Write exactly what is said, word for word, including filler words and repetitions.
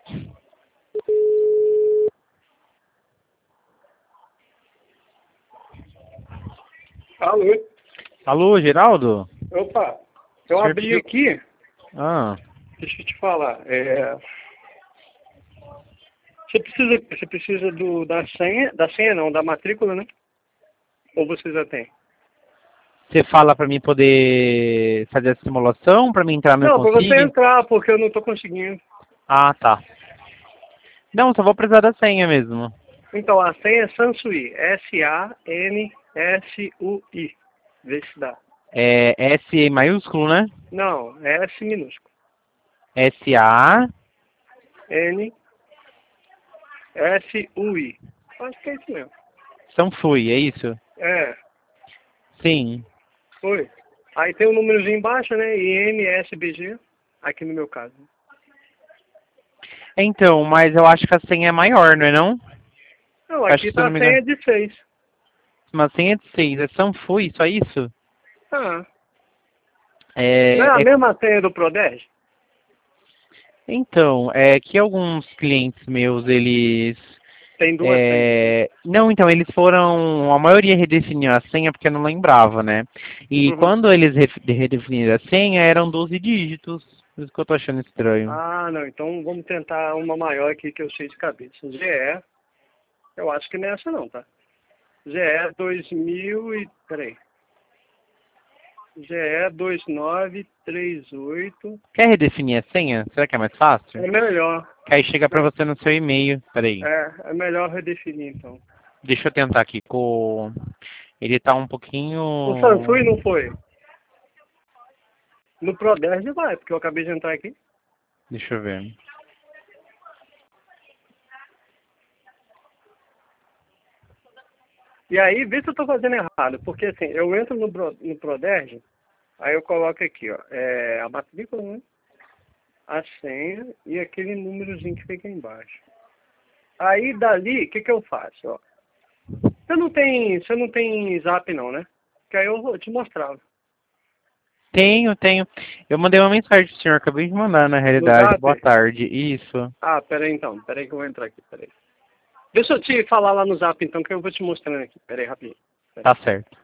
Alô? Alô, Geraldo? Opa, eu Senhor abri pediu- aqui, Ah, deixa eu te falar. É... Você precisa, você precisa do, da senha, da senha não, da matrícula, né? Ou você já tem? você fala pra mim poder fazer a simulação, pra mim entrar no Não, para você Config? entrar, porque eu não tô conseguindo. Ah, tá. Não, só vou precisar da senha mesmo. Então, a senha é Sansui, S A N S U I. Vê se dá. É S em maiúsculo, né? Não, é S minúsculo. S A. N S U I. Acho que é isso mesmo. São Fui, é isso? É, Sim. foi. Aí tem um númerozinho embaixo, né? I M S B G, aqui no meu caso. Então, mas eu acho que a senha é maior, não é não? Não, Acho aqui que se eu tá não a me engano. senha de seis. Uma senha de seis, é São Fui, só isso? Ah, não é a É, é- mesma senha do Prodege? Então, é que alguns clientes meus, eles... Tem duas senhas. é, Não, então, eles foram... A maioria redefiniu a senha porque eu não lembrava, né? E Uhum. quando eles ref- redefiniram a senha, eram doze dígitos. Por isso que eu tô achando estranho. Ah, não, então vamos tentar uma maior aqui que eu sei de cabeça. G E, eu acho que não é essa não, tá? G E dois mil e... Peraí. G E dois nove três oito. Quer redefinir a senha? Será que é mais fácil? É melhor. Que aí chega pra você no seu e-mail. Peraí. É, é melhor redefinir então. Deixa eu tentar aqui com... Ele tá um O pouquinho... Sansui não foi? No Prodege vai, porque eu acabei de entrar aqui. Deixa eu ver. E aí, vê se eu tô fazendo errado, porque assim, eu entro no, Bro- no Prodege, aí eu coloco aqui, ó, é, a matrícula, né? A senha e aquele númerozinho que fica aí embaixo. Aí dali, o que que eu faço, ó? Você não tem, você não tem zap não, né? Que aí eu vou te mostrar. Tenho, tenho. Eu mandei uma mensagem pro senhor, acabei de mandar, na No realidade. zap? Boa tarde. Isso. Ah, peraí então, peraí que eu vou entrar aqui, peraí. Deixa eu te falar lá no zap então, que eu vou te mostrando aqui. Peraí, rapidinho. Peraí. Tá certo.